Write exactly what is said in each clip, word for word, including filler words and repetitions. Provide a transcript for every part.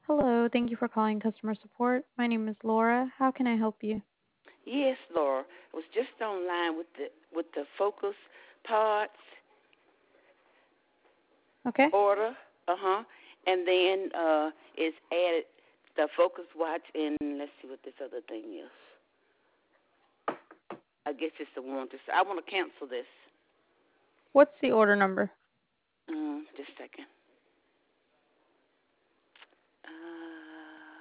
Hello, thank you for calling customer support. My name is Laura. How can I help you? Yes, Laura. I was just online with the with the Focus Pods Okay. order. Uh huh. And then uh, it's added the Focus Watch, and let's see what this other thing is. I guess it's the warranty. So I want to cancel this. What's the order number? Um, just a second. Uh,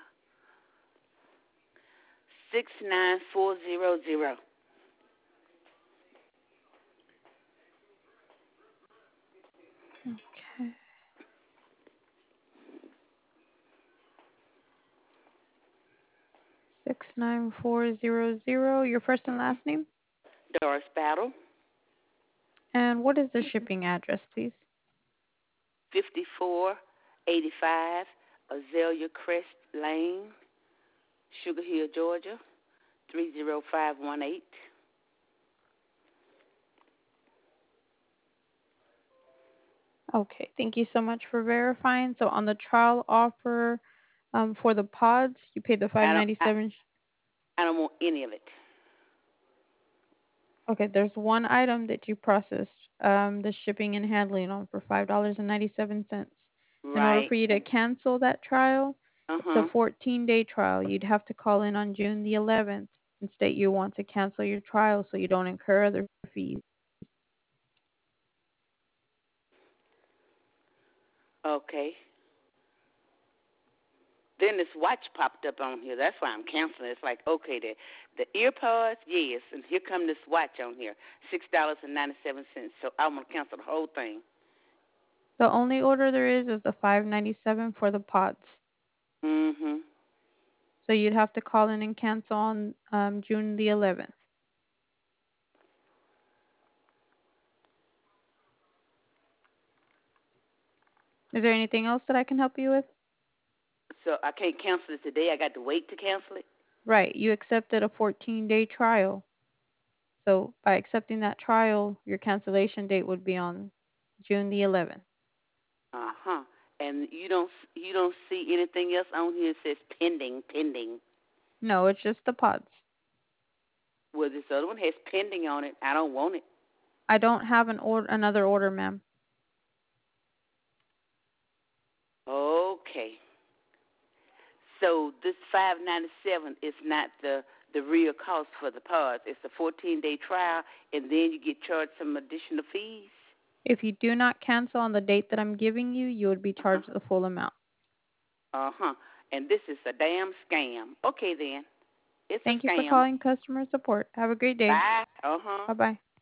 six nine four zero zero. Okay. six nine four zero zero. Your first and last name? Doris Battle, And what is the shipping address, please? fifty four eighty five Azalea Crest Lane, Sugar Hill, Georgia, three zero five one eight. Okay, thank you so much for verifying. So on the trial offer um, for the pods, you paid the I don't I, 597. I don't want any of it. Okay, there's one item that you processed, um, the shipping and handling on for five dollars and ninety-seven cents. In order Right. for you to cancel that trial, Uh it's a huh. fourteen-day trial. You'd have to call in on June the eleventh and state you want to cancel your trial so you don't incur other fees. Okay. Then this watch popped up on here. That's why I'm canceling. It's like, okay, the the ear pods, yes, and here come this watch on here, six dollars and ninety seven cents. So I'm gonna cancel the whole thing. The only order there is is the five ninety-seven for the pods. Mhm. So you'd have to call in and cancel on um, June the eleventh. Is there anything else that I can help you with? So I can't cancel it today. I got to wait to cancel it. Right, you accepted a fourteen-day trial. So by accepting that trial, your cancellation date would be on June the eleventh. Uh huh. And you don't you don't see anything else on here that says pending, pending. No, it's just the pods. Well, this other one has pending on it. I don't want it. I don't have an order, another order, ma'am. Okay. So this five ninety seven is not the the real cost for the pods. It's a fourteen day trial, and then you get charged some additional fees. If you do not cancel on the date that I'm giving you, you would be Uh charged the full amount. huh. And this is a damn scam. Okay then, it's Thank a you for scam. calling customer support. Have a great day. Bye. Uh huh. Bye bye.